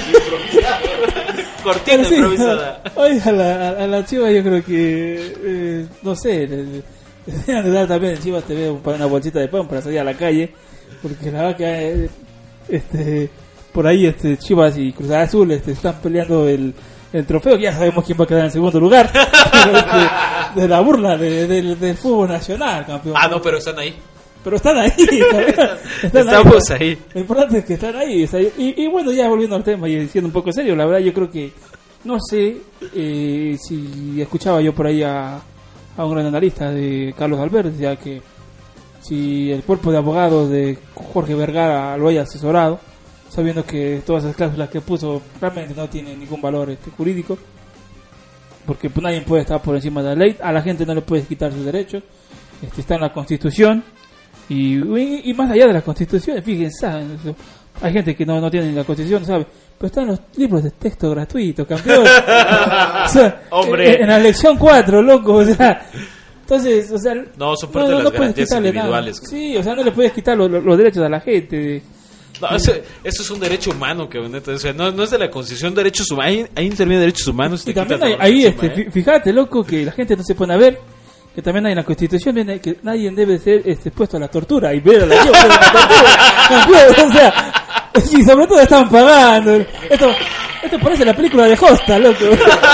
Cortina pero sí, improvisada. hoy a la, a la Chivas yo creo que, eh, no sé, le, le deberían de dar también en Chivas T V un- para una bolsita de pan para salir a la calle, porque la verdad que eh, este, por ahí este Chivas y Cruz Azul este, están peleando el, el trofeo, ya sabemos quién va a quedar en segundo lugar, pero, este, de la burla de- del- del fútbol nacional, campeón. Ah, no, pero están ahí. Pero están ahí, ¿sabes? Están Estamos ahí. Lo importante es que están ahí. O sea, y, y bueno, ya volviendo al tema y siendo un poco serio, la verdad yo creo que, no sé eh, si escuchaba yo por ahí a, a un gran analista de Carlos Albert, ya que si el cuerpo de abogados de Jorge Vergara lo haya asesorado, sabiendo que todas esas cláusulas que puso realmente no tienen ningún valor este, jurídico, porque pues, nadie puede estar por encima de la ley, a la gente no le puedes quitar sus derechos, este, está en la Constitución. Y, y, y más allá de la Constitución, fíjense, ¿saben? Hay gente que no, no tiene la Constitución, ¿sabe? Pero están los libros de texto gratuitos, campeón. O sea, Hombre. En, en la lección cuatro, loco, o sea. Entonces, o sea. No, son parte de las puedes garantías quitarle nada. individuales. Sí, o sea, no le puedes quitar los, los- los derechos a la gente. No, eso, eso es un derecho humano, que neta, o sea, no, no es de la Constitución de derechos humanos, ahí, ahí interviene derechos humanos. Y te también quitas hay, la ahí, encima, este, ¿eh? fí- fíjate, loco, que la gente no se pone a ver. Que también hay en la Constitución viene que nadie debe ser este, expuesto a la tortura y ver a la lleva a la tortura. Campeón, o sea, y sobre todo están pagando. Esto, esto parece la película de Hosta, loco.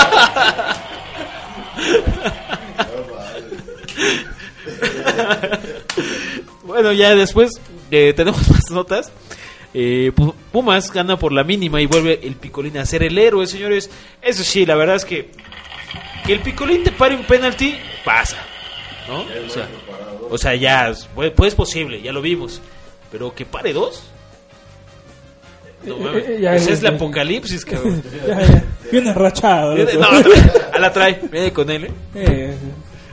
Bueno, ya después eh, tenemos más notas. Eh, Pu- Pumas gana por la mínima y vuelve el Picolín a ser el héroe, señores. Eso sí, la verdad es que que el Picolín te pare un penalti, pasa, ¿no? O sea, o sea ya, pues, pues es posible, ya lo vimos. Pero que pare dos. No, Eh, mames, eh, ya, ese ya, es el ya. apocalipsis, cabrón. Ya, ya, bien enrachado, Viene- loco. No, trae, a la trae, viene con él, ¿eh? Eh,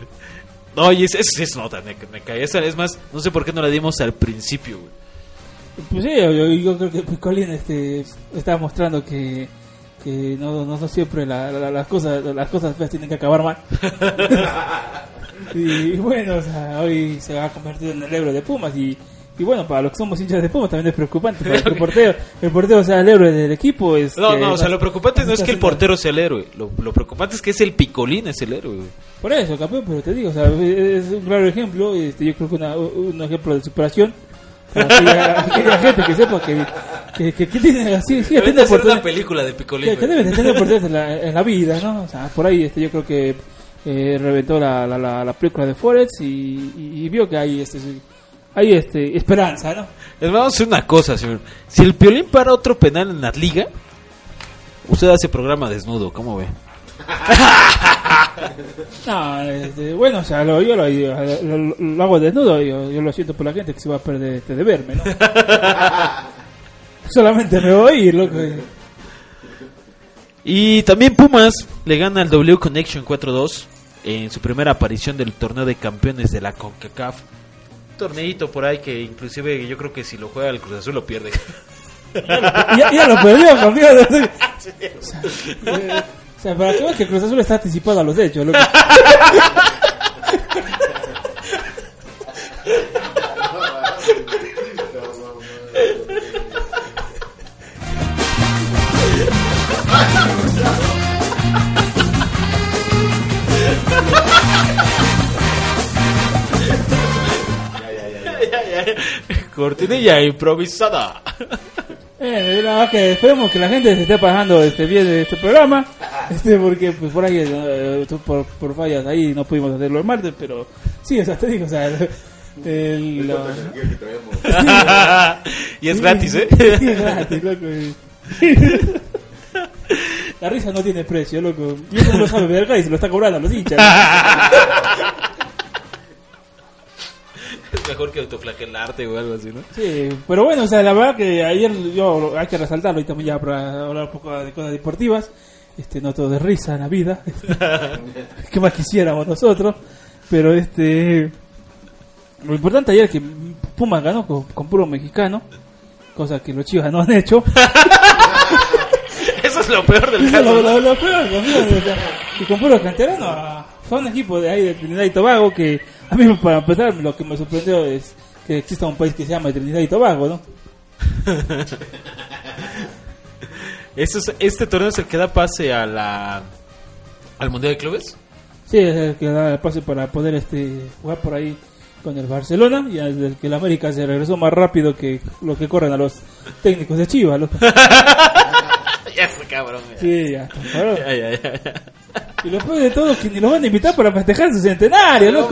No, y es- eso sí es nota, me, me cae. Esa es más, no sé por qué no la dimos al principio, güey. Pues sí, yo, yo creo que Picolín este, está mostrando que, que no, no, no siempre la, la, las cosas las cosas feas tienen que acabar mal. Y bueno, o sea, hoy se ha convertido en el héroe de Pumas y, y bueno, para los que somos hinchas de Pumas también es preocupante para que el portero, el portero sea el héroe del equipo. Es No, que, no, o sea, lo preocupante no es que el portero se sea el héroe, lo, lo preocupante es que es el Picolín, es el héroe, güey. Por eso, campeón, pero te digo, o sea, es un claro ejemplo, este, yo creo que una, un ejemplo de superación para aquella, aquella gente que sepa que, que, que, que tiene así, sí, Deben tiene hacer una oportunidad- película de Picolín, que, que güey. deben de tener oportunidades en la, en la vida, ¿no? O sea, por ahí este, yo creo que eh, reventó la, la, la, la película de Forex y, y, y vio que hay este, hay este esperanza, ¿no? Les vamos a hacer una cosa, señor. Si el Piolín para otro penal en la liga, usted hace programa desnudo, ¿cómo ve? No, este, bueno, o sea, lo, yo lo, yo lo, lo hago desnudo, yo, yo lo siento por la gente que se va a perder este, de verme, ¿no? Solamente me voy a ir, loco. Y también Pumas le gana al W Connection cuatro dos en su primera aparición del torneo de campeones de la CONCACAF. Un torneito por ahí que inclusive yo creo que si lo juega el Cruz Azul lo pierde. Ya, ya lo perdió, campeón. O sea, eh, o sea, para que veas que Cruz Azul está anticipado a los hechos, loco. Cortinilla improvisada. Eh, la verdad que esperemos que la gente se esté pasando este bien de este programa, este porque pues por ahí eh, por, por fallas ahí no pudimos hacerlo el martes, pero sí, o sea, te digo, o sea, el, el- lo- Y es gratis, ¿eh? Sí, es gratis, loco. La risa no tiene precio, loco. Y eso no lo sabe Verga y se lo está cobrando a los hinchas. Es mejor que autoflagelarte o algo así, ¿no? Sí, pero bueno, o sea, la verdad que ayer yo hay que resaltarlo y también ya para hablar un poco de cosas deportivas. Este, no todo de risa en la vida. ¿Qué más quisiéramos nosotros? Pero este, lo importante ayer es que Pumas ganó con, con puro mexicano, cosa que los Chivas no han hecho. Eso es lo peor del Eso es caso. lo, lo, lo peor, lo peor, o sea, y con puro canterano. Fue un equipo de ahí de Trinidad y Tobago que a mí para empezar lo que me sorprendió es que exista un país que se llama Trinidad y Tobago, ¿no? Este, es- este torneo es el que da pase a la al Mundial de Clubes. Sí, es el que da el pase para poder este jugar por ahí con el Barcelona y desde el que el América se regresó más rápido que lo que corren a los técnicos de Chivas, loco. Ya fue cabrón. ya. Sí, ya, está, cabrón. Ya, ya, ya, ya. Y lo peor de todo es que ni los van a invitar para festejar su centenario, loco.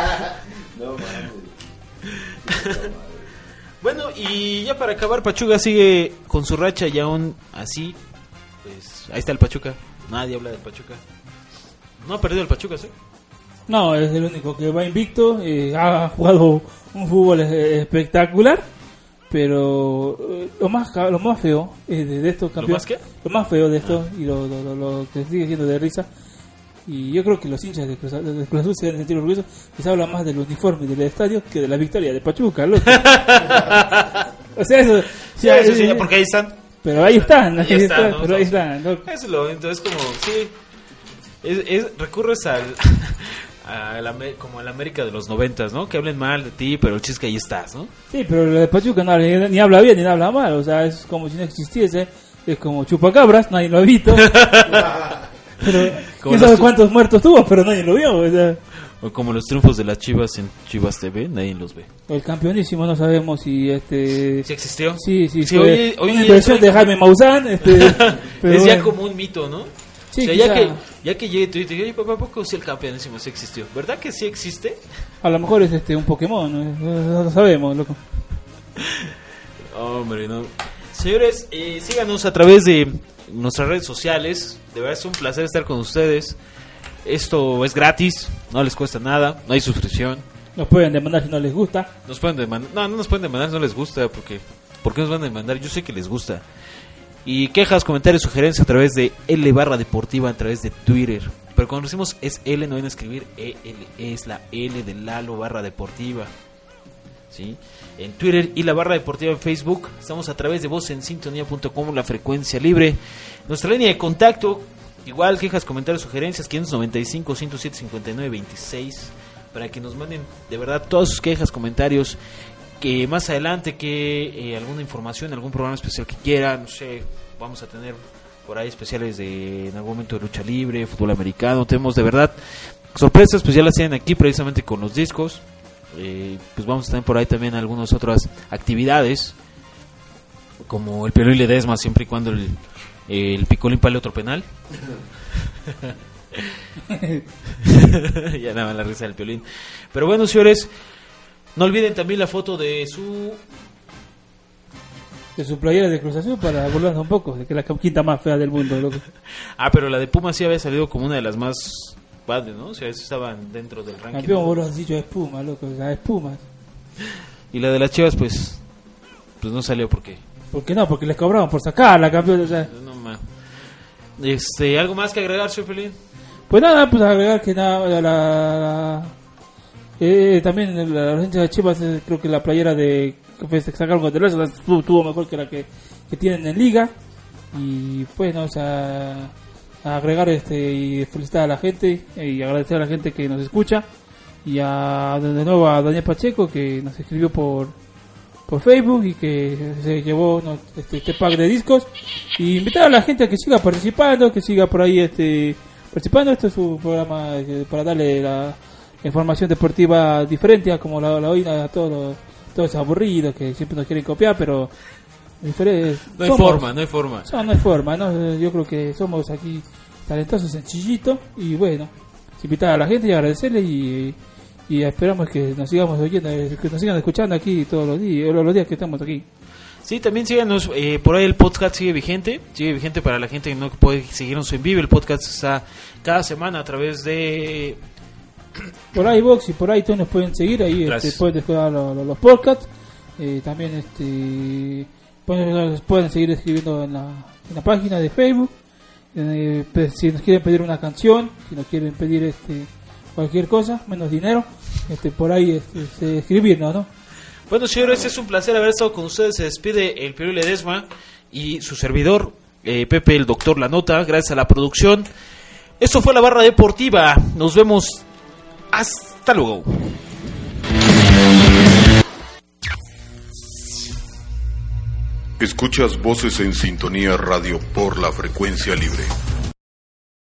Bueno, y ya para acabar, Pachuca sigue con su racha y aún así, pues ahí está el Pachuca. Nadie habla del Pachuca. No ha perdido el Pachuca, ¿sí? No, es el único que va invicto, eh, ha jugado un fútbol eh, espectacular, pero eh, lo más ca- lo más feo eh, de, de estos campeones, más qué? lo más feo de esto y lo, lo, lo, lo que sigue siendo de risa, y yo creo que los hinchas de Cruz, de Cruz Azul se deben sentir orgullosos, que se habla más del uniforme del estadio que de la victoria de Pachuca, loco. O sea, eso, Sí, ya, eso sí, eh, porque ahí están. pero ahí están, ahí Ahí están, están, ¿no? pero ahí O sea, están, loco. Eso es lo entonces como, sí, es, es, recurres al, a la, Amé- como a la América de los noventas, ¿no? Que hablen mal de ti, pero el chiste que ahí estás, ¿no? Sí, pero lo de Pachuca no, ni, ni habla bien ni habla mal, o sea, es como si no existiese, es como chupacabras, nadie lo ha visto. Pero Como quién sabe los- cuántos muertos tuvo, pero nadie lo vio, o sea, O como los triunfos de las Chivas en Chivas T V, nadie los ve. el campeonísimo no sabemos si este ¿Sí existió? sí, sí, Sí, fue oye- oye, una inversión es- de Jaime Maussan, este, pero es ya bueno, como un mito, ¿no? sí, o sea, quizá, ya que, ya que llegue tú y te diga, oye, papá, ¿a poco sí el campeonísimo sí existió? ¿Verdad que sí existe? a lo mejor es este un Pokémon, no, no lo sabemos, loco. Hombre, no. Señores, eh, síganos a través de nuestras redes sociales. De verdad es un placer estar con ustedes. Esto es gratis, no les cuesta nada, no hay suscripción. Nos pueden demandar si no les gusta. Nos pueden demandar, no, no nos pueden demandar si no les gusta, porque ¿por qué nos van a demandar? Yo sé que les gusta. Y quejas, comentarios, sugerencias a través de L barra deportiva, a través de Twitter. Pero cuando decimos es L, no vayan a escribir E L, es la L de Lalo barra deportiva. ¿sí? En Twitter y la barra deportiva en Facebook. Estamos a través de voz en sintonía punto com, la frecuencia libre. Nuestra línea de contacto, igual quejas, comentarios, sugerencias, quinientos noventa y cinco, ciento siete, cincuenta y nueve, veintiséis, para que nos manden de verdad todas sus quejas, comentarios, que más adelante que eh, alguna información, algún programa especial que quieran, no sé, vamos a tener por ahí especiales de en algún momento de lucha libre, fútbol americano, tenemos de verdad sorpresas, pues ya las tienen aquí precisamente con los discos. Eh, pues vamos a tener por ahí también algunas otras actividades como el Piolín Ledesma, siempre y cuando el, el Picolín pale otro penal. Ya nada más la risa del Piolín. Pero bueno, señores, no olviden también la foto de su de su playera de Cruz Azul para burlarnos un poco de que es la quinta más fea del mundo, loco. Ah, pero la de Puma sí había salido como una de las más padres, ¿no? O sea, estaban dentro del ranking. Campeón, vos lo has dicho, espuma, loco, o sea, espumas. Y la de las Chivas, pues, pues no salió porque. ¿Por qué no? Porque les cobraban por sacarla, campeón, o sea. No más. Este, ¿algo más que agregar, señor Pelín? Pues nada, pues agregar que nada, la, la, la eh, también la, la gente de Chivas, eh, creo que la playera de que sacaron contra el Atlas tuvo mejor que la que, que tienen en Liga. Y pues, no, o sea, a agregar este y felicitar a la gente y agradecer a la gente que nos escucha. Y a, de nuevo a Daniel Pacheco, que nos escribió por por Facebook y que se llevó no, este, este pack de discos. Y invitar a la gente a que siga participando, que siga por ahí este participando. Este es su programa eh, para darle la información deportiva diferente a como la, la hoy a todos los, todos esos aburridos que siempre nos quieren copiar, pero diferentes. No hay somos, forma, no hay forma. No, no hay forma, ¿no? Yo creo que somos aquí talentosos, sencillitos y bueno, invitar a la gente y agradecerle y y esperamos que nos sigamos oyendo, que nos sigan escuchando aquí todos los días, los días que estamos aquí. Sí, también síganos, eh, por ahí el podcast sigue vigente, sigue vigente para la gente que no puede seguirnos en vivo. El podcast está cada semana a través de por ahí iVoox y por ahí todos nos pueden seguir, ahí este, pueden descargar los, los, los podcasts, eh, también este pueden, pueden seguir escribiendo en la, en la página de Facebook, eh, pues, si nos quieren pedir una canción, si nos quieren pedir este cualquier cosa, menos dinero, este por ahí este, este, escribirnos, ¿no? Bueno, señores, es un placer haber estado con ustedes. Se despide el Piolín Ledesma y su servidor, eh, Pepe, el doctor La Nota, gracias a la producción. Esto fue la barra deportiva. Nos vemos. Hasta luego. Escuchas Voces en Sintonía Radio por la frecuencia libre.